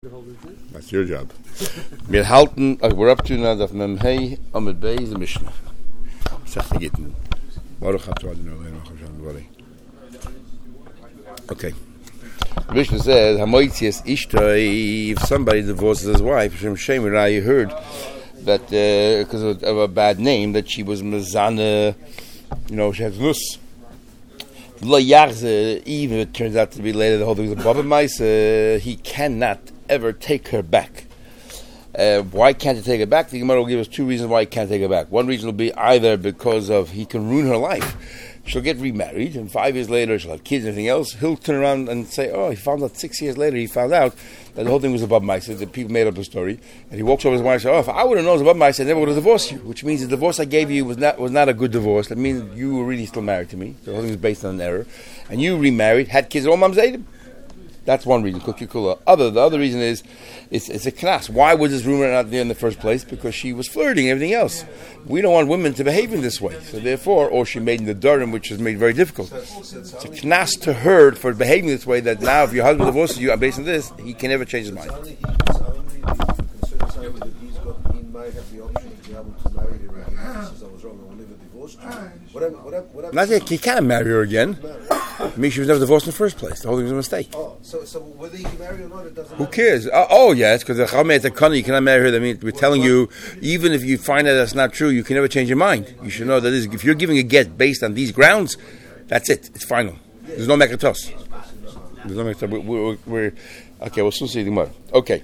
That's your job. We're up to now that Mem Hey Amid Bey is the Mishnah. Okay. The Mishnah says, Hamoitzias Ishtoi, if somebody divorces his wife, Shem Shem, you heard that because of a bad name, that she was Mezana, she has Nus. Even if it turns out to be later, the whole thing is above a mice, he cannot ever take her back. Why can't he take her back? The Gemara will give us two reasons why he can't take her back. One reason will be either because of he can ruin her life. She'll get remarried, and 5 years later she'll have kids and everything else. He'll turn around and say, he found out 6 years later, he found out that the whole thing was above mice. The people made up a story. And he walks over his wife and says, if I would have known it was above mice, I never would have divorced you. Which means the divorce I gave you was not a good divorce. That means you were really still married to me. The whole thing was based on an error. And you remarried, had kids, all mom's ate. That's one reason, kukikula. The other reason is, it's a knas. Why was this rumor not there in the first place? Because she was flirting and everything else. We don't want women to behave in this way. So therefore, or she made in the Durham, which is made very difficult. It's a knas to her for behaving this way, that now if your husband divorces you based on this, he can never change his mind. He might have the option to be able to marry her again. He says, I was wrong, I will never divorce you. Not that he can't marry her again. I mean, she was never divorced in the first place. The whole thing was a mistake. So whether you can marry or not, it doesn't Who matter. cares? Yes, because the Chama Kani, you cannot marry her. That means we're telling you, even if you find out that's not true, you can never change your mind. You should know that if you're giving a get based on these grounds, that's it. It's final. There's no mekatos. There's no mekatos. Okay, we'll soon see the Gemara. Okay.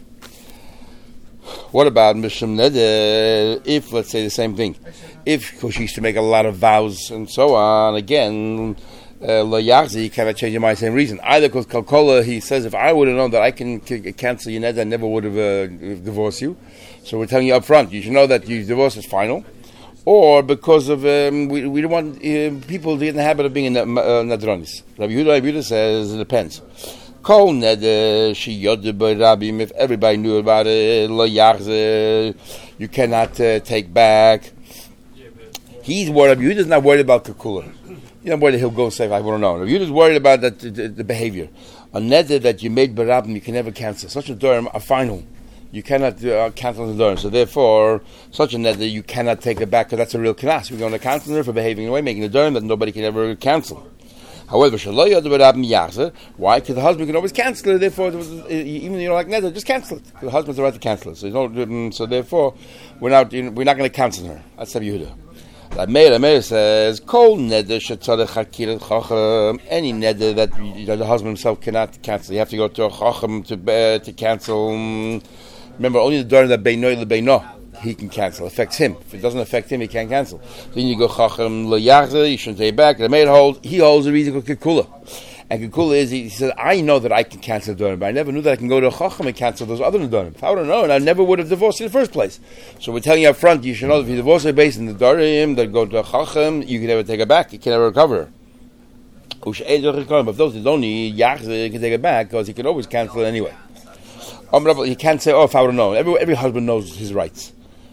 What about Mishum Neder? If, let's say the same thing, because she used to make a lot of vows and so on, again, Lo Yachzi, you cannot change your mind, same reason. Either because Kalkola, he says, if I would have known that I can cancel your Neder, I never would have divorced you. So we're telling you up front, you should know that your divorce is final. Or because of, we don't want people to get in the habit of being in Nadronis. Rabbi Yehuda says, it depends. Kol neder she yodeh by Rabbim, if everybody knew about it, lo yachzeh, you cannot take back. He's worried. Rabbi Yehuda's not worried about kakula. He's not worried that he'll go and say, I want to know. Rabbi Yehuda's worried about that the behavior. A neder that you made by Rabbim, you can never cancel. Such a durham, a final. You cannot cancel the durham. So therefore, such a neder, you cannot take it back, because that's a real knas. We're going to cancel her for behaving in a way, making a durham that nobody can ever cancel. However, why? Because the husband can always cancel it. Therefore, even though you don't like neder, just cancel it. The husband has the right to cancel it. So therefore, we're not going to cancel her. That's Rabbi Yehuda. Meir says, "Kol neder shetzarech hakir chacham." Any neder that the husband himself cannot cancel, you have to go to a chacham to cancel. Remember, only the durham that beinoi lebeino he can cancel. Affects him. If it doesn't affect him, he can't cancel. Then you go chacham lo yachzeh. You shouldn't take it back. The maid he holds the reason called kikula. And kikula is he says, I know that I can cancel the durham, but I never knew that I can go to a chacham and cancel those other durham. If I would have known, I never would have divorced in the first place. So we're telling you up front, you should know that if you divorce her based on the durham, that go to a chacham, you can never take it back. You can never recover her. But if those is only yachzeh, you can take it back because he can always cancel it anyway. He can't say, if I would have known. Every husband knows his rights.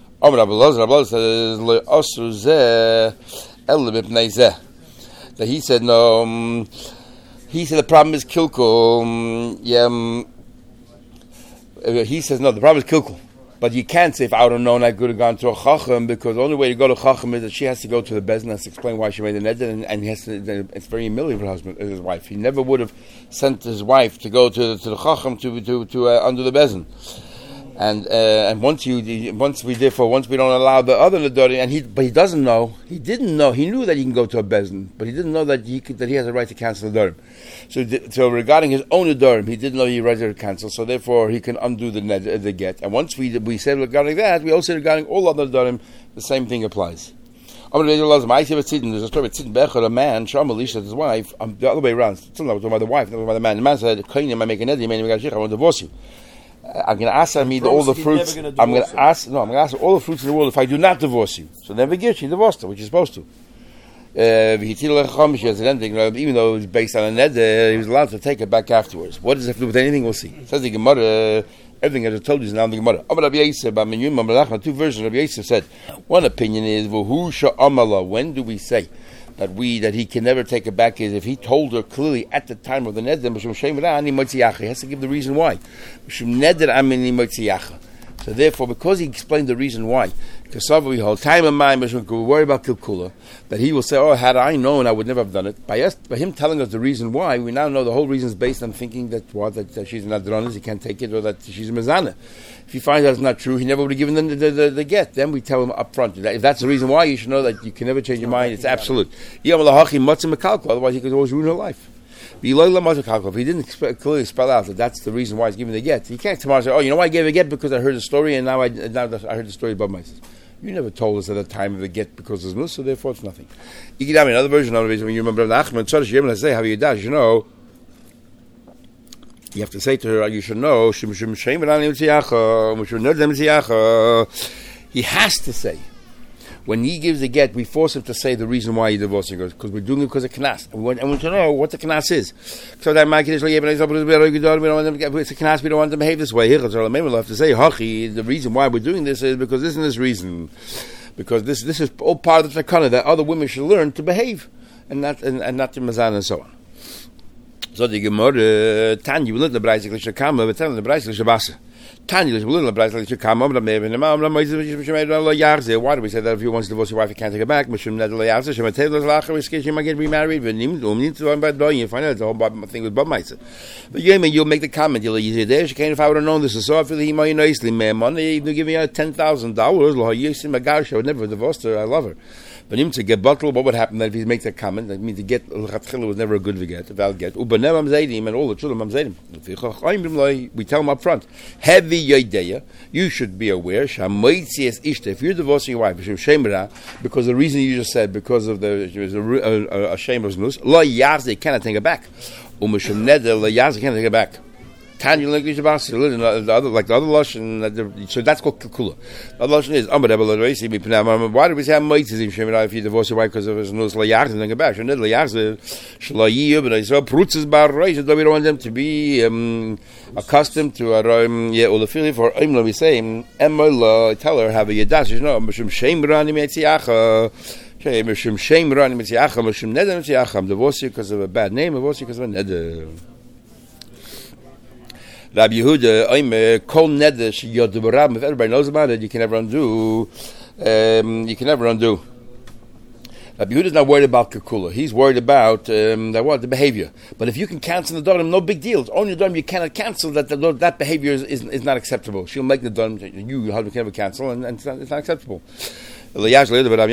That he said no. He said the problem is kilkul. He says no. The problem is kilkul. But you can't say if I would have known I could have gone to a chacham, because the only way to go to chacham is that she has to go to the bezin and explain why she made the neder, and he has to. It's very humiliating for his wife. He never would have sent his wife to go to the chacham to under the bezin. And once we don't allow the other nedari, but he doesn't know. He didn't know. He knew that he can go to a bezin, but he didn't know that he has a right to cancel the durham. So regarding his own durham, he didn't know he had a right to cancel. So therefore, he can undo the get. And once we said regarding that, we also regarding all other durham, the same thing applies. There's a story about a man, Shamash, his wife, the other way around. Still not talking about the wife, not about the man. The man said, I make a neder, I want to divorce you. I'm going to ask him all the fruits. I'm going to ask all the fruits in the world if I do not divorce you. So then she divorced her, which is supposed to. Even though it was based on a neder, he was allowed to take it back afterwards. What does it have to do with anything? We'll see. It says the Gemara, everything I just told you is now in the Gemara. Two versions of Rabbi Yosef said. One opinion is, when do we say that he can never take it back is if he told her clearly at the time of the neder, he has to give the reason why. So therefore, because he explained the reason why, we hold time in mind, we worry about kilkula, that he will say, "Oh, had I known, I would never have done it." By him telling us the reason why, we now know the whole reason is based on thinking that she's not dranas, he can't take it, or that she's a mezana. If he finds out it's not true, he never would have given them the get. Then we tell him up front. If that's the reason why, you should know that you can never change your mind. It's absolute. Otherwise, he could always ruin her life. If he didn't clearly spell out that that's the reason why he's giving the get, he can't tomorrow say, "Oh, you know why I gave a get? Because I heard the story, and now I heard the story above myself." You never told us at the time of the get because it's nus, so therefore it's nothing. You can have another version of it when you remember the Achman Tzaddik. You're going to say, "How you dash?" You know, you have to say to her, "You should know." He has to say. When he gives a get, we force him to say the reason why he's divorcing her, because we're doing it because of knas. And we want to know what the knas is. So that we don't want them to get, it's a knas, we don't want them to behave this way. We'll have to say, the reason why we're doing this is because this and this reason. Because this is all part of the takana, that other women should learn to behave, and not to mazan and so on. So the Gemara, Tanya, we learn the Braisa Klisha Kama, but tell the Braisa Klisha Basa. Tanya, we learn the Braisa Klisha Kama, but why do we say that if you want to divorce your wife, you can't take her back? Mishum Nedel Yarze, Shema Taylor's Lacher, she might get remarried, but you find out the whole thing with Bob Meitzer. But you'll make the comment, you'll use it there, she can't, if I would have known this, so I feel he might nicely, man, money, you give me $10,000, I would never divorce her, I love her. But him to get bottle, what would happen then if he makes a comment? That means to get l'chatchila was never a good get, a valid get. Ubanev amzeidim, and all the children amzeidim. We tell him up front, heavy yodeya, you should be aware, shamoitzias ishta, if you're divorcing your wife, because the reason you just said, because of a shame of znus, lo yarze, cannot take it back. Umashim neder, lo yarze, cannot take it back. Tanya like the other lashon, so that's called kikula. The other lashon is why do we say if you divorce your wife because of his nose layarz and then go back? Layarz shlayiyah, but I saw prutzes bar reis. We don't want them to be accustomed to ulafili for we say emma tell her have a yadash. You know mishum shem rani metziacha. Mishum shem rani metziacha. Mishum neder metziacha. I'm divorcing because of a bad name. Divorcing because of a neder. Rabbi Yehuda, I'm kol neder sheyod b'rabim. If everybody knows about it, you can never undo. Rabbi Yehuda is not worried about kakula. He's worried about the behavior. But if you can cancel the darim, no big deal. It's only the darim you cannot cancel. That behavior is not acceptable. She'll make the darim. You husband can never cancel, and it's not acceptable. It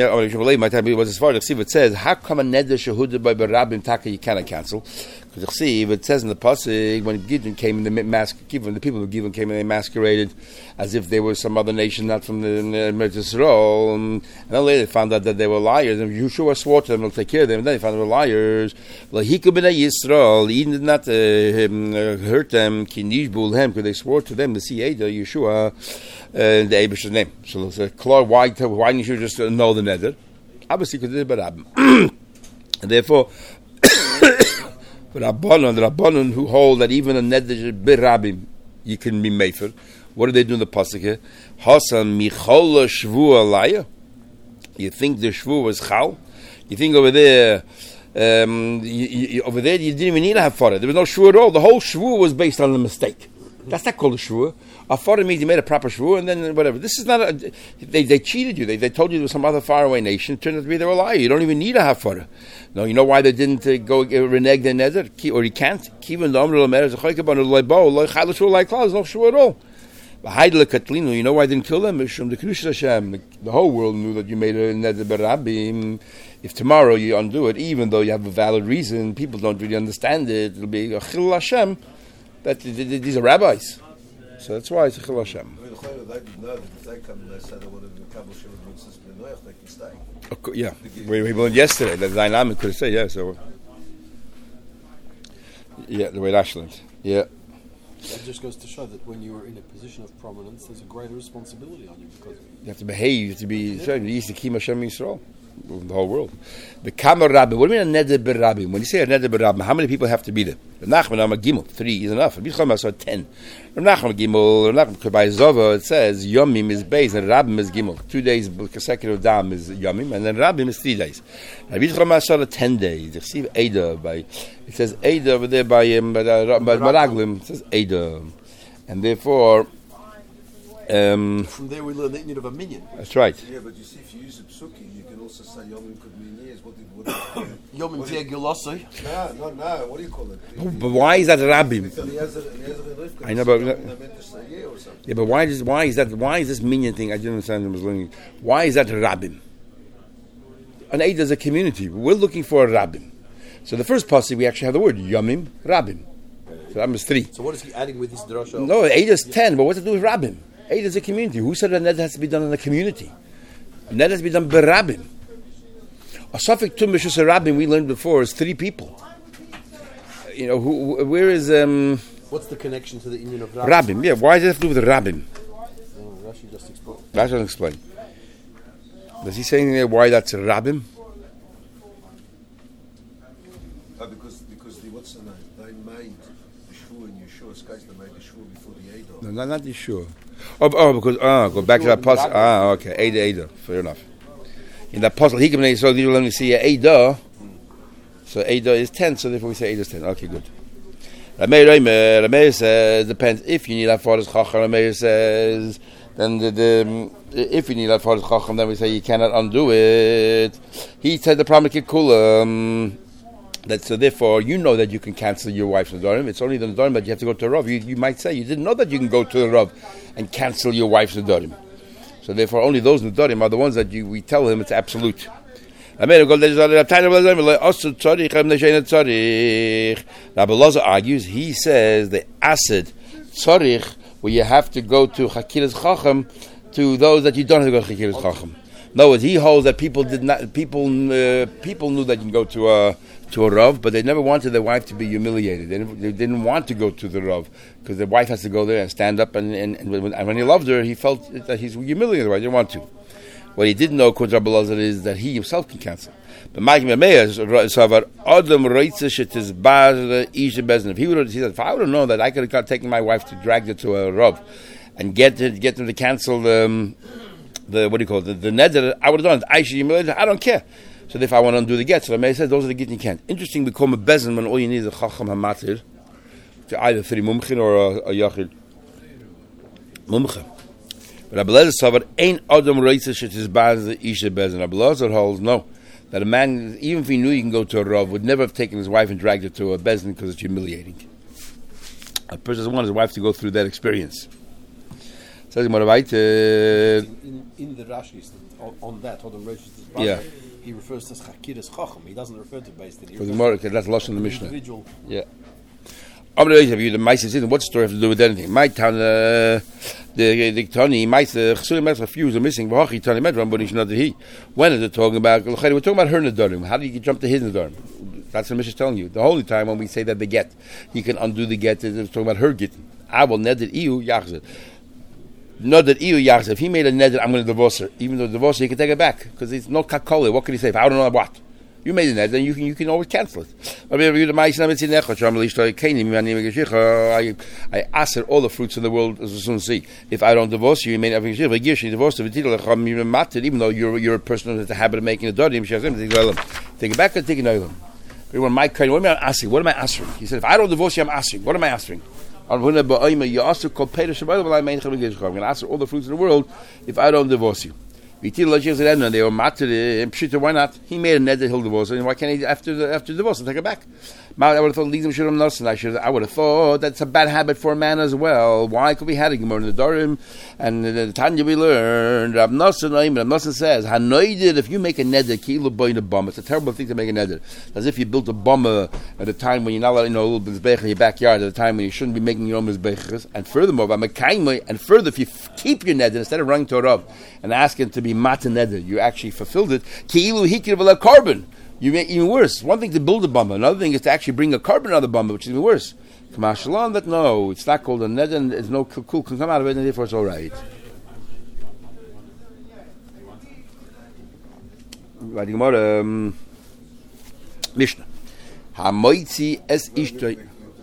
says, how come a neder shehuda by b'rabim taka you cannot cancel? Because it says in the pasuk when Gideon came in the people of Gideon came and they masqueraded as if they were some other nation, not from the Israel, and then later they found out that they were liars. And Yeshua swore to them, "He'll take care of them." And then they found they were liars. Lahiku b'nei Yisrael, Eden did not hurt them. Kinishbul hem, because they swore to them the Siyada Yeshua, the Abish's name. So it's clear why didn't you just know the neder? Obviously, because they did barabim, and therefore. The Rabbanon who hold that even a neder birabim you can be made for. What do they do in the pasuk here? Hasan michola shvu alaya. You think the shvu was chal? You think over there you didn't even need to have fara. There was no shvu at all. The whole shvu was based on a mistake. That's not called a shvu. A fara means you made a proper shvu and then whatever. This is not they cheated you. They told you there was some other faraway nation. It turned out to be they were lying. You don't even need to have fara. No, you know why they didn't go renege their neder? Or you can't? Even the there's no shvu at all. You know why they didn't kill them? The whole world knew that you made a neder barabim. If tomorrow you undo it, even though you have a valid reason, people don't really understand it. It'll be a chil Hashem. That these are rabbis, so that's why it's a chil Hashem. Yeah, we learned yesterday that Zainam could say so. Yeah, the way Rashi learned. Yeah. It just goes to show that when you are in a position of prominence, there's a greater responsibility on you because you have to behave. You have to be. You used to keep Hashem Yisrael, the whole world. The Kamar Rabbi. What do you mean a neder b'rabim? When you say a neder b'rabim, how many people have to be there? Rav Nachman Amar Gimel, 3 is enough. Rabbi Yitzchak Masar 10. Rav Nachman Gimel, Rav Nachman by Zova, it says Yomim is Beis and Rabbim is Gimel. 2 days consecutive Dam is Yomim, and then Rabbim is 3 days. Rabbi Yitzchak Masar 10 days. You see Eidah by, it says Eidah over there by Maraglim. It says Eidah, and therefore. From there we learn that you need of a minyan. That's right. Yeah, but you see, if you use a psuki, you can also say Yomim could mean years. Yomim Tia Gilossi. No. What do you call it? But why is that Rabbim? I know, but yeah, but why is this minion thing? I didn't understand. I was learning. Why is that Rabbim? An Eidah is a community. We're looking for a Rabbim. So the first passage we actually have the word Yomim Rabbim. So that was 3. So what is he adding with this drasha? No, Eidah is 10. But what's it to do with Rabbim? Eidah is a community. Who said a neder has to be done in a community? A neder has to be done by Rabbim. A suffix to Mishus Rabbim we learned before is 3 people. You know, where is what's the connection to the union of Rabbim? Rabbim? Yeah, why does it have to do with Rabbim? Rashi just explained. Rashi doesn't explain. Does he say anything there why that's Rabbim? Because the what's the name? They made the shul in Yeshua. Guys, they made the shul before the Eidah. No, not Yeshua. Because go back to that puzzle. Okay, Eidah. Fair enough. In that puzzle, he can so you let me see Eidah. So Eidah is 10. So therefore we say Eidah is 10. Okay, good. Rameir says depends if you need that father's chacham. Rameir says then if you need that father's chacham, then we say you cannot undo it. He said the problem kikulam. That so therefore you know that you can cancel your wife's nedarim. It's only the nedarim that you have to go to a rav. You might say you didn't know that you can go to the rav and cancel your wife's nedarim. So therefore only those nedarim are the ones that we tell him it's absolute. Rabbi Elazar argues. He says the acid tzarich where you have to go to chakiras chacham to those that you don't have to go to chakiras chacham. No, he holds that people did not. People knew that you can go to a rav, but they never wanted their wife to be humiliated. They didn't want to go to the rav because the wife has to go there and stand up. And when he loved her, he felt that he's humiliated. He didn't want to. What he didn't know, according to Rabbi Elazar, is that he himself can cancel. But if he would have said, if I would have known that I could have taken my wife to drag her to a rav and get them to cancel the neder, I would have done it. I should humiliate her. I don't care. So if I want to undo the get, so the Meir says those are the get you can't. Interesting, we call a bezin when all you need is a chacham hamatir, to either 3 mumchin or a yachid mumchin. But Rabbi Elazar said, "Ain't adam reitzer shit is bad the isha bezin." Rabbi Elazar holds no, that a man, even if he knew he can go to a rav, would never have taken his wife and dragged her to a bezin because it's humiliating. A person doesn't want his wife to go through that experience. Says in the Rashi on that, he refers to chakiras chacham. He doesn't refer to Beis Din. For the more, that's lost in the Mishnah. Individual. Yeah. What story have to do with anything? My town, the Tani, my Chasurim refuse are missing. When is it talking about? We're talking about her nedarim. How do you jump to his nedarim? That's what the Mishnah is telling you. The holy time when we say that the get, he can undo the get. It's talking about her getting. I will neder iu yachzir. Not that iu yachzir. If he made a neder, I'm going to divorce her. Even though divorce her, he can take it back because it's no kakole. What can he say? If I don't know what. You made a neder, then you can always cancel it. I ask her all the fruits in the world as soon as see. If I don't divorce you, you may not have a she divorced her, even though you're a person who has the habit of making a dodim, she has him take it back and take it over. What am I asking? What am I answering? He said, if I don't divorce you, I'm asking. What am I answering? I'm going to answer all the fruits in the world if I don't divorce you. They were matter. Why not? He made a neder, he'll divorce her. And why can't he after divorce and take it back? I would have thought I would have thought that's a bad habit for a man as well. Why could we have a Gemara in the Dorim and the Tanya we learned? Rav Nosson says, "Hanoided if you make a neder, kilu boy a bomb. It's a terrible thing to make a neder. As if you built a bomber at a time when you're not allowed, a little mizbech in your backyard at a time when you shouldn't be making your own mizbechers. And furthermore, if you keep your neder instead of running to a rav and asking to be mata neder, you actually fulfilled it. Kilu hikir v'la carbon. You make even worse. One thing to build a bomber, another thing is to actually bring a carbon out of the bomber, which is even worse. Kamashalon, that no, it's not called a neder, and there's no cool can come out of it, and therefore it's all right. Writing more Mishnah. Hamoitzi es ishtoi.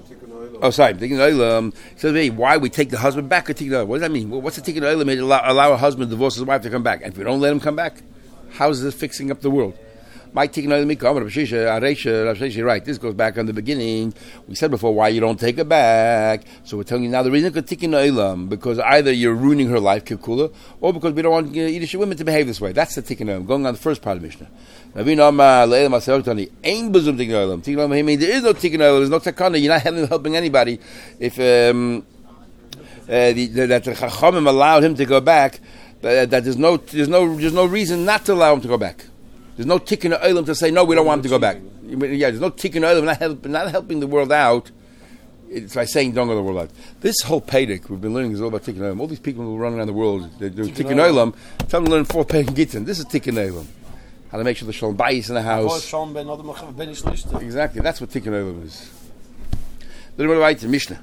Oh, sorry. Tikkun Olam. So, hey, why we take the husband back or Tikkun Olam? What does that mean? Well, what's the Tikkun Olam? It allow a husband to divorce his wife to come back. And if we don't let him come back, how is this fixing up the world? My Tikkun Olam, right. This goes back on the beginning. We said before why you don't take her back. So we're telling you now the reason for Tikkun Olam, because either you're ruining her life, Kikula, or because we don't want Yiddish women to behave this way. That's the Tikkun Olam. Going on the first part of the Mishnah. There is no Tikkun Olam. There's no takana. You're not helping anybody. If that the Chachamim allowed him to go back, that there's no reason not to allow him to go back. There's no Tikkun Olam to say no, we don't want him to go back. Yeah, there's no Tikkun Olam not helping the world out. It's by saying don't go the world out. This whole Pedic we've been learning is all about Tikkun Olam. All these people who run around the world, they're doing Tikkun Olam. Tell them to learn 4 Pedic Gittin. This is Tikkun Olam. How to make sure the Shalom Bayis in the house. Exactly, that's what Tikkun Olam is. Then we're right to Mishnah.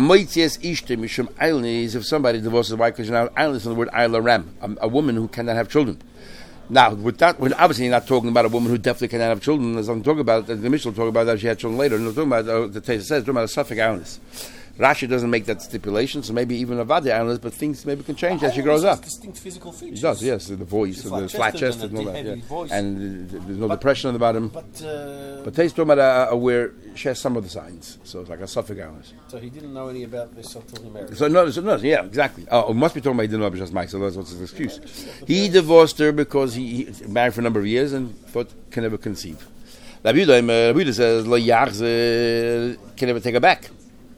If somebody divorces a wife because you're now islandless from the word Ayla Ram, a woman who cannot have children. Now, with that, we're obviously not talking about a woman who definitely cannot have children. As I'm talking about, the Mishnah will talk about that she had children later. And we're talking about, the Teza says, talking about a Suffolk islandless. Rashi doesn't make that stipulation, so maybe even a Vadi islandless, but things maybe can change as she grows up. Distinct physical features. It does, yes. The voice, the flat chest, and all that. Yeah. And there's no depression on the bottom. But Teza talking about where she has some of the signs. So it's like a Suffolk islandless. So he didn't know any about this until he married. So no, yeah, exactly. Oh, it must be talking about he didn't know about just Mike, so that's what's his excuse. He divorced her because he married for a number of years and thought can never conceive. Rabbi Yehuda says, Lo Yachze can never take her back.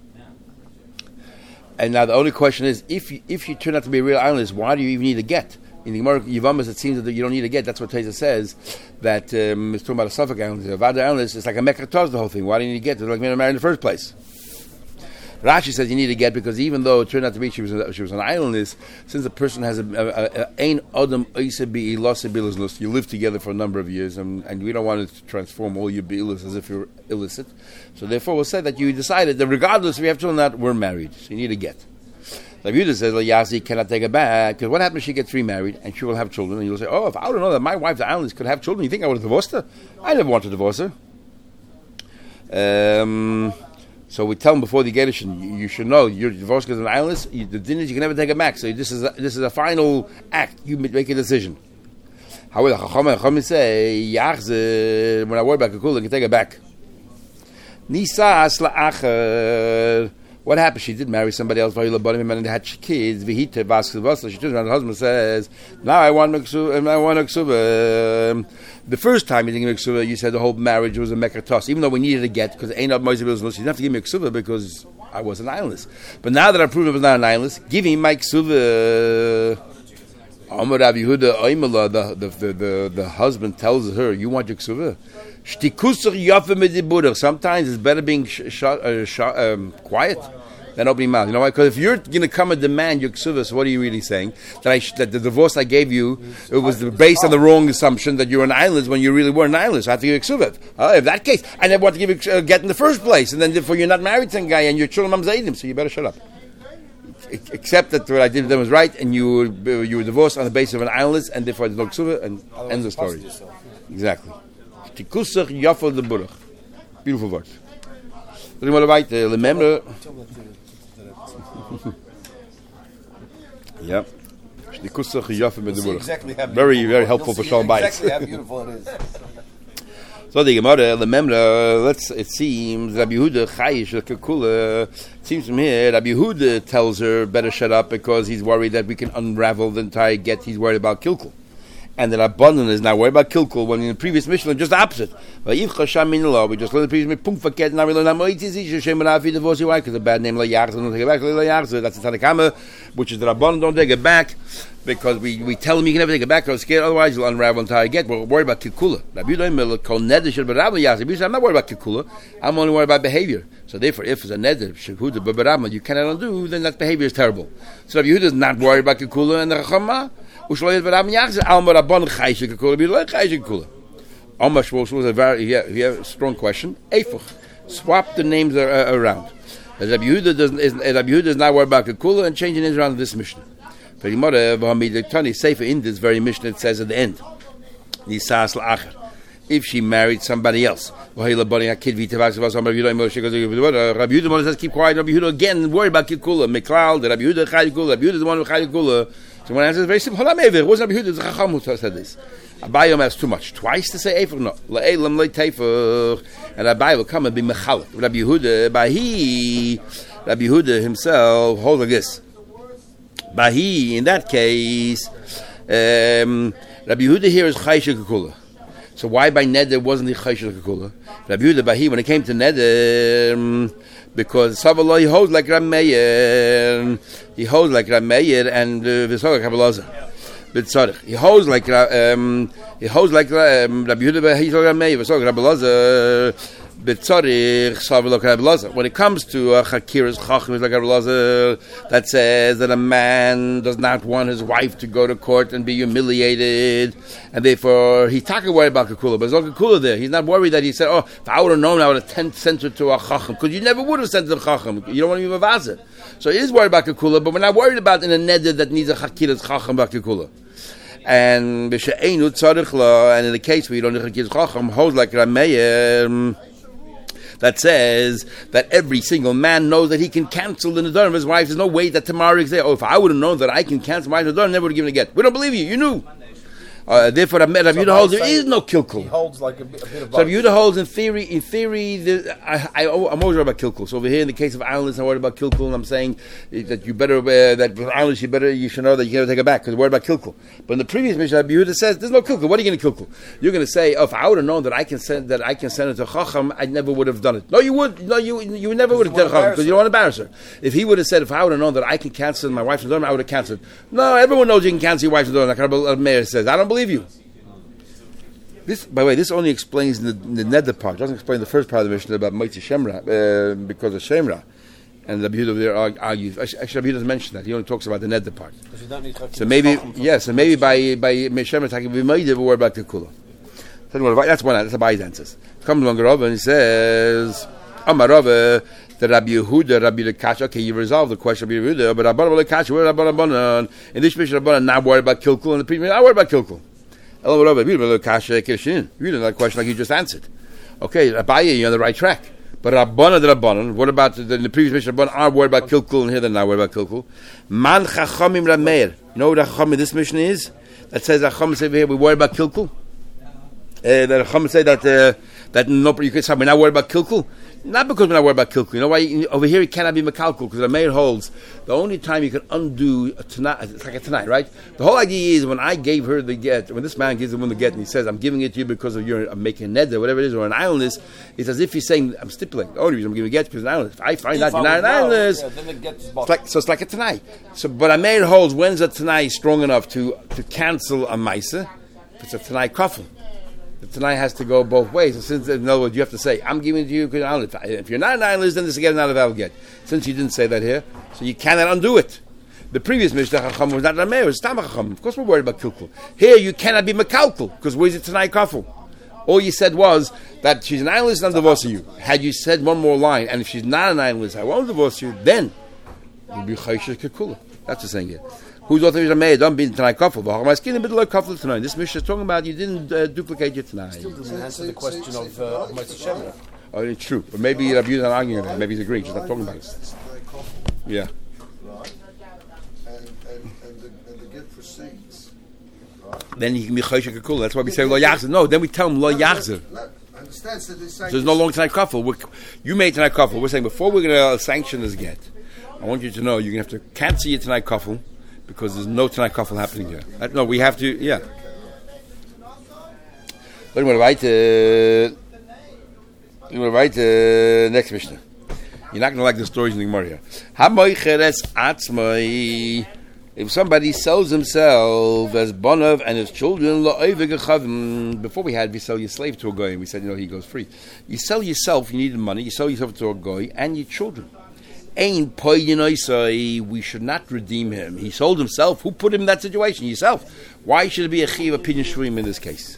And now the only question is, if you turn out to be a real islandless, why do you even need a get? In the Gemara Yavamas, it seems that you don't need a get. That's what Teza says. That it's talking about a Suffolk islandless. A Vada islandless, it's like a Mekataz, the whole thing. Why do you need a get? It's like being married in the first place. Rashi says you need a get because even though it turned out to be she was an islandless, since the person has ein adam oisa, you live together for a number of years, and we don't want to transform all your be'ilas as if you're illicit. So therefore, we'll say that you decided that regardless if you have children or not, we're married. So you need a get. Rabbi Yehuda says, Yasi cannot take it back, because what happens if she gets remarried and she will have children? And you'll say, oh, if I would have known that my wife, the islandless, could have children, you think I would have divorced her? I never wanted to divorce her. So we tell them before the Gedushin, you should know you're divorced because of an islandless. The din is you can never take it back. So this is a final act. You make a decision. However, Chachamim say, Yachze, when I worry about Kekula, you can take it back. Nisas la'acher. What happened? She did marry somebody else, and they had kids. She turns around, the husband says, now I want Ksuba. The first time you didn't give me Ksuba, you said the whole marriage was a Mekatos, even though we needed a get, because ain't not Moshe Bills. You didn't have to give me Ksuba because I was an islandless. But now that I've proven I was not an islandless, give me my Ksuba. Amar Rabbi Yehuda Oimela, the husband tells her, you want your Ksuba? Sometimes it's better being quiet than opening mouth. You know why? Because if you're going to come and demand your ksuva, so what are you really saying? That the divorce I gave you, it was based on the wrong assumption that you're an islandless when you really were an islandless. So I have to give you ksuva. In that case, I never want to give you a get in the first place. And then therefore you're not married to a guy and your children mamzaidim, so you better shut up. Except that what I did to them was right, and you were divorced on the basis of an islandless, and therefore there's no ksuva, and end the story. Exactly. Tikusach Yafo the Burach. Beautiful word. Remember. Yeah. Tikusach Yafo the Burach. Very, very helpful for Shalom Bayis. Exactly how beautiful it is. So the Gemara, remember, it seems Rabbi Yehuda Chayish Kekula. It seems from here, Rabbi Yehuda tells her better shut up because he's worried that we can unravel the entire get. He's worried about Kilkul. And that Abundant is now worried about Kilkul, when in the previous Mishnah, just the opposite. We just learned the previous Mishnah, now we learn divorce your wife, because the bad name, that's the Tanakama, which is the Abundant, don't take it back, because we tell them you can never take it back, because scared, otherwise you'll unravel the entire get. We're worried about Kilkula. I'm not worried about Kilkula, I'm only worried about behavior. So therefore, if it's a neder, you cannot undo, then that behavior is terrible. So Rabbi Yehuda is not worried about Kilkula and the Chachama. He has a very strong question. Swap the names around. Rabbi Yehuda is not worried about Kekula and changing names around this Mishnah. Sefer in this very Mishnah, it says at the end, if she married somebody else. Rabbi Yehuda says, keep quiet. Rabbi Yehuda again worried about Kilkula. Miklal, the Rabbi Yehuda Chayikula. Rabbi Yehuda is the one who Chayikula. So one answer is very simple. It wasn't Rabbi Yehuda, the Chacham who said this. Abayim has too much. Twice to say Efer, no. La'elam le'tefer. And Abayim will come and be Mechalek. Rabbi Yehuda, Rabbi Yehuda himself holds like this. Bahi, in that case, Rabbi Yehuda here is Chayshik Kula. So why by Neder wasn't he Chayshik Kula? Rabbi Yehuda Bahi, when it came to Neder, because Savallah he holds like Rameir, and V'Sogak Habalazar. But sorry, he holds like Rabbi Yehuda Bahi, Rameir, V'Sogak Habalazar. When it comes to Chakiras Chacham like that says that a man does not want his wife to go to court and be humiliated, and therefore he's talking worried about Kakula, but there's no Kakula there. He's not worried that he said, "Oh, if I would have known, I would have sent her to a Chacham," because you never would have sent her to a Chacham. You don't want to be Mavazah. So he is worried about Kakula, but we're not worried about in a neder that needs a Chakiras Chacham about Kakula. And in the case where you don't need Chakiras Chacham, holds like Rameir. That says that every single man knows that he can cancel the Nadar of his wife. There's no way that tomorrow is there. Oh, if I would have known that I can cancel my Nadar, I never would have given a get. We don't believe you. You knew. Therefore, Rabbi Yehuda holds there is no kilkul. He holds like a bit of both. So Rabbi Yehuda holds in theory, I'm always worried about kilkul. So over here in the case of islands, I'm worried about kilkul, and I'm saying that you better, that islands, you should know that you can never take it back because you're worried about kilkul. But in the previous mission, Rabbi Yehuda says there's no kilkul. What are you going to kilkul? You're going to say, oh, if I would have known that I can send it to Chacham, I never would have done it. No, you would. No, you never would have done it because you don't want to embarrass her. If he would have said, if I would have known that I can cancel my wife's Nadar, I would have canceled. No, everyone knows you can cancel your wife's Nadar. Like Rabbi Meir says, I don't believe you. This, by the way, this only explains the nether part. It doesn't explain the first part of the mission about Moitzi Shemra, because of Shemra. And Rabbi Yehuda over there argues. Actually, Rabbi Yehuda doesn't mention that. He only talks about the nether part. So maybe by Shemra talking about Meideh, we're about the Kula. That's one. That's Abayi's answers. Comes along Rav and he says, Amar Rav, the Rabbi Yehuda, Rabbi Lekash. Okay, you resolve the question, Rabbi Yehuda, but Rabbi Lekash, where Rabbi Rabbanan? In this mission, Rabbanan not worried about Kilkul, and the previous not worried about Kilkul. You read that question like you just answered. Okay, Abaye, you're on the right track. But Rabbanan, what about the previous mission? Rabbanan are worried about Kilkul, and here they're not worried about Kilkul. Man Chachamim Rameir. You know what Chacham in this mission is? That says Chacham say here we worry about Kilkul. That Chacham say that no, you can say we're not worried about Kilkul. Not because we're not worried about Kilkul. You know why? Over here it cannot be Mekalkul, because the Meir holds the only time you can undo a tonight, it's like a tonight, right? The whole idea is when I gave her the get, when this man gives the woman the get and he says, I'm giving it to you because of your making a neder, whatever it is, or an islandess, it's as if he's saying, I'm stipulating. The only reason I'm giving a get because an islandess. If I find out you're not an islandess, it's like a tonight. So, but a Meir holds when's a tonight strong enough to cancel a Maisa? It's a tonight kafel. The Tanai has to go both ways. And since, in other words, you have to say, I'm giving it to you because if you're not an islandess, then this is again not a valid get. Since you didn't say that here, so you cannot undo it. The previous Mishnah Chacham was not Rameir, it was Tam Chacham. Of course we're worried about Kilkul. Here you cannot be Mekalkul, because where's it Tanai Kafel? All you said was that she's an islandess and I'm divorcing you. Had you said one more line, and if she's not an islandess, I won't divorce you, then you'll be Chayshish Kekula. That's the saying here. Who's author is Rameir? Don't be Tanai Kafel. But my skin in the middle of Kafel tonight. This Mishnah is talking about you didn't duplicate your Tanai. Still doesn't answer the question of Moitzi Shemra. Oh, it's true. But maybe Rabbi Yehuda not arguing that. Maybe he's agreeing. He's not talking about it. Yeah. Right. And the get proceeds. Right. Then he can be Chayshish Kekula. That's why we say Lo Yachzer. No, then we tell him Lo Yachzer. I understand. So there's no longer Tanai Kafel. You made Tanai Kafel. We're saying before we're going to sanction this get, I want you to know you're going to have to cancel your Tanai Kafel because there's no Tanai Kafel happening here. No, we have to, yeah. But we're right. Next Mishnah. You're not going to like the stories in the Gemara here. If somebody sells himself as Bonav and his children, before we sell your slave to a guy, and we said, he goes free. You sell yourself, you need the money, you sell yourself to a guy and your children. We should not redeem him. He sold himself. Who put him in that situation? Yourself. Why should it be a chiv, a pidyon shvuim in this case?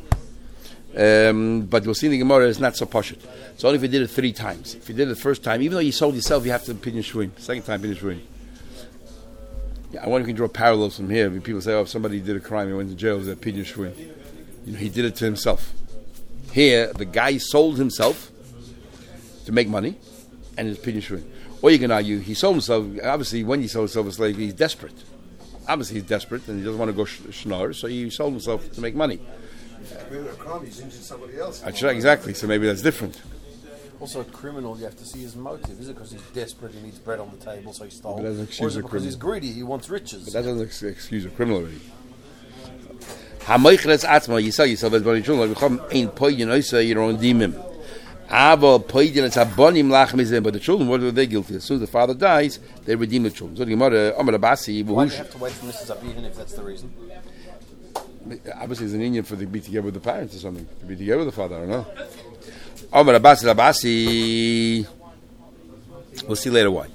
But we'll see in the Gemara it's not so pashut. It's only if you did it 3 times. If you did it the first time, even though you sold yourself, you have to pidyon shvuim. Second time, pidyon shvuim. Yeah, I wonder if you can draw parallels from here. People say, if somebody did a crime and went to jail, it was a pidyon shvuim. He did it to himself. Here, the guy sold himself to make money, and it's Pidyon Shvuim. Or you can argue, he sold himself, obviously when he sold himself as a slave, he's desperate. Obviously he's desperate, and he doesn't want to go schnorr, so he sold himself to make money. Maybe a crime, he's injured somebody else. Exactly, so maybe that's different. Also, a criminal, you have to see his motive. Is it because he's desperate, he needs bread on the table, so he stole? But that doesn't Or excuse is it a because criminal. he's greedy, he wants riches? But that doesn't excuse a criminal already. HaMoicheres Atzma, you sell yourself as Bani Chulun, become ein Poidin Oisa, your own demon. Aval Poidin, it's Abonim Lachmizim, but the children, what are they guilty? As soon as the father dies, they redeem the children. So the Gemara, Amar Abasi, Why do you have to wait for Mrs. Abihin if that's the reason? obviously it's an Indian for to be together with the parents or something, to be together with the father, I don't know. Amar Abasi, we'll see later why.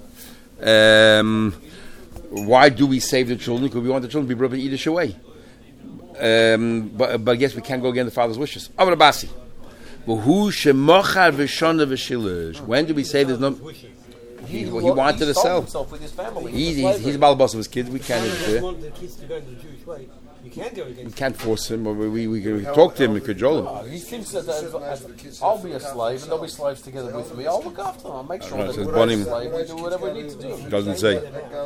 Why do we save the children? Because we want the children to be brought up in Yiddish way. But I guess we can't go against the father's wishes. Amar Abasi. When do we say there's no? He wanted to sell. With his family. He's a balabas of his kids. We can't interfere. Want the kids to go to the Jewish way. You can't go against. We can't force him. Or we can talk to him. We cajole him. He thinks that I'll be a slave and they'll be slaves together with me. I'll look after them. I'll make sure Right, that so we're Bonim- a slave. We do whatever we need to do. Doesn't say.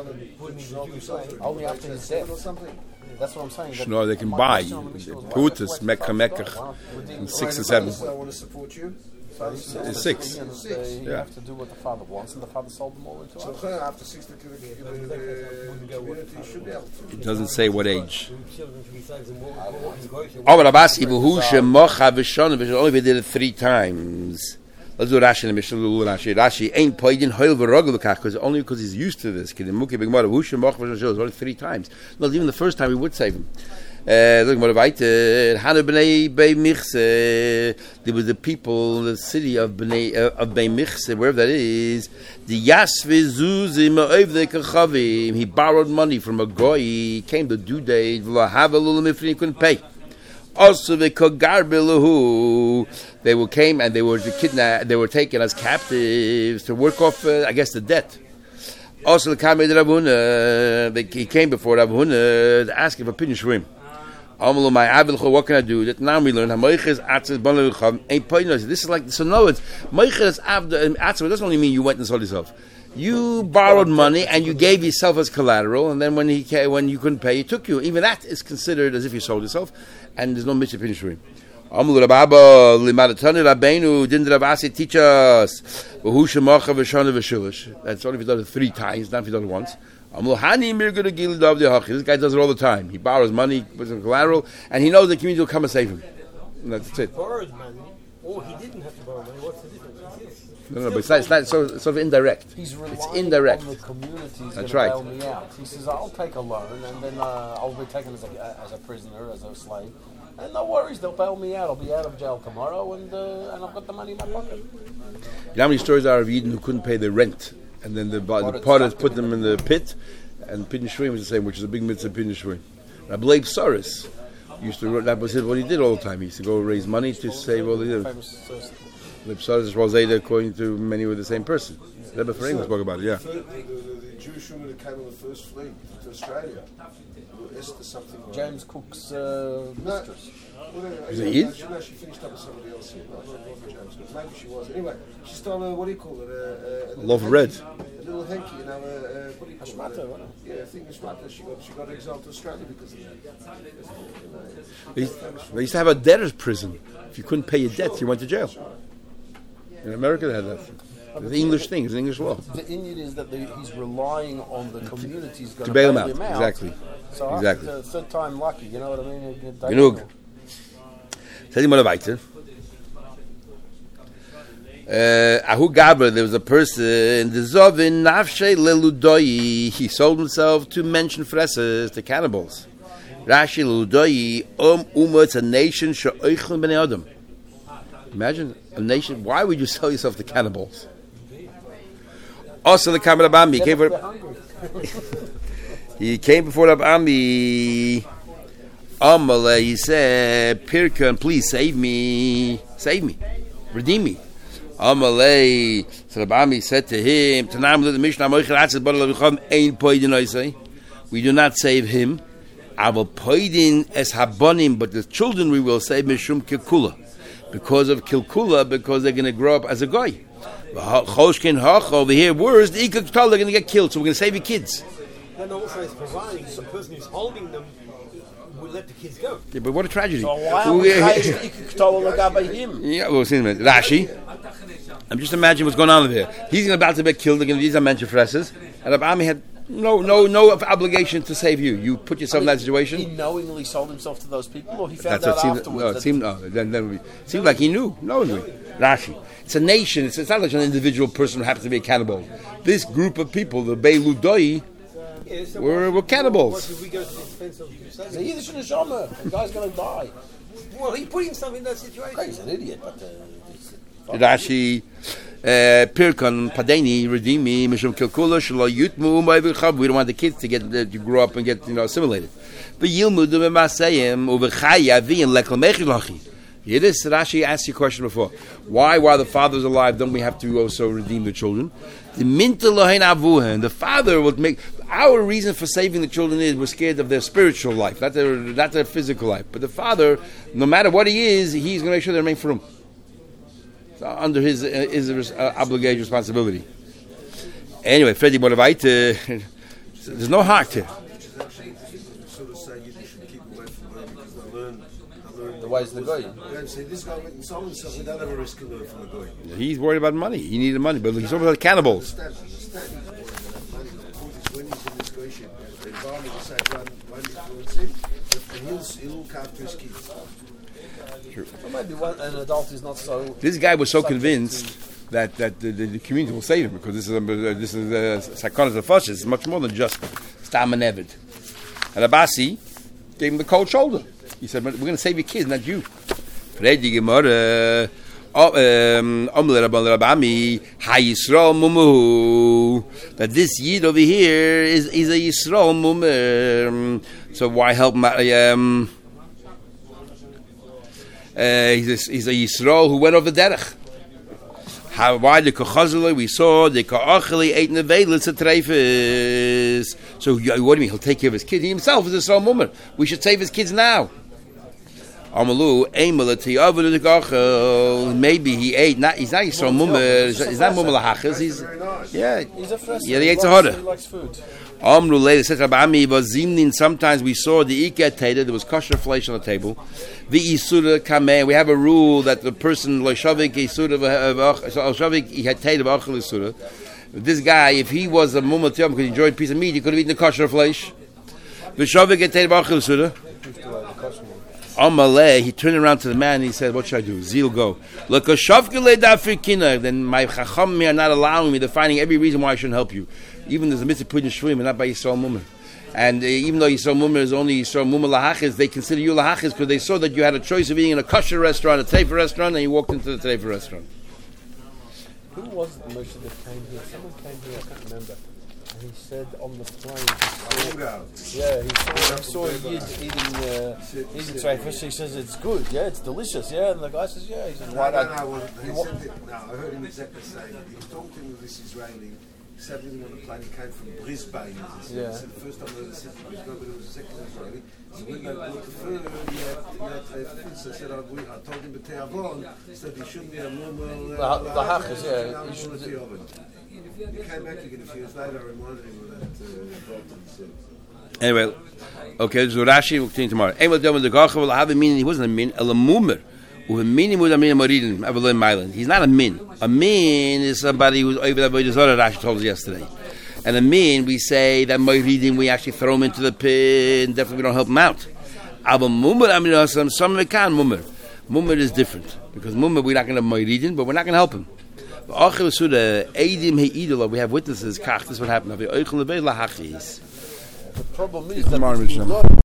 Only after his death. That's what I'm saying. That No, they can my buy question on the mission was, why putas, do you mekka, have to mekka, redeem and the 6 or father? 7. I want to support you. It's 6. And you Yeah. have to do what the father wants, and the father sold them all into So us. after 6, the community should be able to. It doesn't say what age. Children should be saved and walk. Amar Abasi, only if they did it 3 times. Let's do Rashi and Mishnah. Rashi ain't poidin hoil v'rogel l'kach because only because he's used to this. It's only 3 times. No, even the first time we would save him. There was the people in the city of Bnei Michse, wherever that is. He borrowed money from a goy. He came to due date. He couldn't pay. Also, they came and they were kidnapped. They were taken as captives to work off, I guess, the debt. Also, he came before Rav Huna to ask him for Pidyon Shvuim. What can I do? That now we learn. This is like so. No, it's Meiches Atzah. It doesn't only mean you went and sold yourself. You borrowed money and you gave yourself as collateral, and then when you couldn't pay, he took you. Even that is considered as if you sold yourself, and there's no mitzvah Pidyon Shvuim. Amul Rababa limaratani Rabbeinu didn't Rav Asi teach us? That's only if you done it 3 times, not if you done it once. This guy does it all the time. He borrows money, puts in collateral, and he knows the community will come and save him. And that's it. Borrowed money, or he didn't have to borrow money. What's the difference? No, but it's not sort of indirect. He's It's relying indirect. on the community's That's going right. to bail me out. He says, I'll take a loan, and then I'll be taken as a prisoner, as a slave. And no worries, they'll bail me out. I'll be out of jail tomorrow, and I've got the money in my pocket. You know how many stories are of Eden who couldn't pay their rent, and then the potters put them in the pit, and Pidyon Shvuim was the same, which is a big mitzvah Pidyon Shvuim. Rabbi Leib Soros used to, that was what he did all the time. He used to go raise money to save all the Famous Leib Soros was Zayda, according to many were the same person. Rebbe Ferenger spoke about it, yeah. The Jewish woman that came on the first fleet to Australia, Esther something. James Cook's mistress. Is it Yid? No, she finished up with somebody else here. Not James Cook. Maybe she was. Anyway, she stole what do you call it? A Loaf of red. A little hanky, what do you call Hashmata, it? right? Yeah, I think Hashmata. She got exiled to Australia because of that. They used to have a debtor's prison. If you couldn't pay your debts, you went to jail. In America, they had that. It's the English thing. It's English law. The Indian is that he's relying on the community's going To bail him out. Exactly. So Exactly. after the 3rd time lucky, you know what I mean? Genug. Tell you more weiter. Ahu Gabra, there was a person in the Zovin Nafshe Leludoi. He sold himself to mention fresses, to cannibals. Rashi Leludoi it's a nation she'oichlin b'nei Adam. Imagine a nation. Why would you sell yourself to cannibals? Also, the Kamar Abami he came before Rabbi Amalei. He said, Pirkan, please save me, redeem me. Amalei, so Rabbi said to him, we do not save him. I will poidin es habonim, but the children we will save mishum kekula. because of kilkula, because they're going to grow up as a guy. Over here, worse, they're going to get killed, so we're going to save your kids. Then also it's providing the person who's holding them will let the kids go. Yeah, but what a tragedy. So why are we by him? Yeah, well, see a minute. Rashi. I'm just imagining what's going on over here. He's about to be killed. They're going to use a mention fresses, and Rabbi had no obligation to save you. You put yourself in that situation. He knowingly sold himself to those people, or he found That's out what afterwards. it seemed like he knew knowingly. Rashi. It's a nation. It's not like an individual person who happens to be a cannibal. This group of people, the Beiludoi, were cannibals. What if we go to the expense of He's a Yiddish neshama. The guy's going to die. Well, he put himself in that situation. He's an idiot, but Rashi, Pirkon, Padeni, Redimi, Mishum Kilkula, Shalo Yutmu, Ma'avichav. We don't want the kids to grow up and get assimilated. But Yilmu Dumasayim, Uvechayavi, and Leklamechilachi. Yiddish, Rashi asked you a question before. Why, while the father's alive, don't we have to also redeem the children? The father would make. Our reason for saving the children is we're scared of their spiritual life, not their physical life. But the father, no matter what he is, he's going to make sure they remain for him. So under his obligation, responsibility. Anyway, Freddie Moravite, there's no heart here. Sort of say you should keep away from them because they learn the ways the guy. Yeah, see, this guy went and sold himself without ever risking learning from a guy. He's worried about money. He needed money, but he's over the cannibals. Understand. He's worried about money. The point is, when he's in this situation, the environment will say, one influence him, and he'll look after his kids. Well, maybe an adult is not so. This guy was so convinced that the community will save him because this is Sakonas of Foshes. It's much more than just Stam and Evid. And Abasi gave him the cold shoulder. He said, "We're going to save your kids, not you." That this Yid over here is a Yisrael Mummer. So why help? He's a Yisrael who went over derech. Why the Kochazela we saw the Koacheli ate nevelis at treifes. So what do you mean? He'll take care of his kids. He himself is a Yisrael Mummer. We should save his kids now. Amalu maybe he ate. He's not Yisrael Mummer. He's not Mummer lahachas. He's a fresh. Yeah, he ate a He likes food. Amru later said Rabbi was zimnin. Sometimes we saw the ikat tater. There was kosher flesh on the table. The isura kameh. We have a rule that the person loishavik isura shavik he had tater v'achal isura. This guy, if he was a mumma because he enjoyed a piece of meat, he could have eaten the kosher flesh. The shavik had tater v'achal isura. Amaleh, he turned around to the man and he said, "What should I do? Zeal go. Look, a shavkele dafrikina. Then my chacham are not allowing me. They're finding every reason why I shouldn't help you. Even there's a mitzvah put in shvuim and not by Yisrael Mummer. And even though Yisrael Mummer is only Yisrael Mummer lahachis, they consider you lahachis because they saw that you had a choice of eating in a kosher restaurant, a treifa restaurant, and you walked into the treifa restaurant." Who was it, Moshe, that came here? Someone came here, I can't remember. And he said on the plane, he saw a Yid eating treifa. He says it's good, yeah, it's delicious, yeah. And the guy says, yeah. He says, why not? I heard him exactly saying it. He was talking to this Israeli. He said when the plane came from Brisbane. He said the first time they said Brisbane, but it was the second Israeli. So when they brought the food, he had so I said, I told him to Teavon, said he shouldn't be a mummer. The hachas, yeah. He shouldn't be oven. He came back again a few years later and reminded him of that Anyway, okay, so Rashi will continue tomorrow. He wasn't a min, a mummer. He's not a min. A min is somebody who's over the Rashi told us yesterday. And a min, we say that Moiridim, we actually throw him into the pit, and definitely we don't help him out. Mummer is different. Because Mummer, we're not going to Moiridim, but we're not going to help him. We have witnesses. This is what happened. The problem is that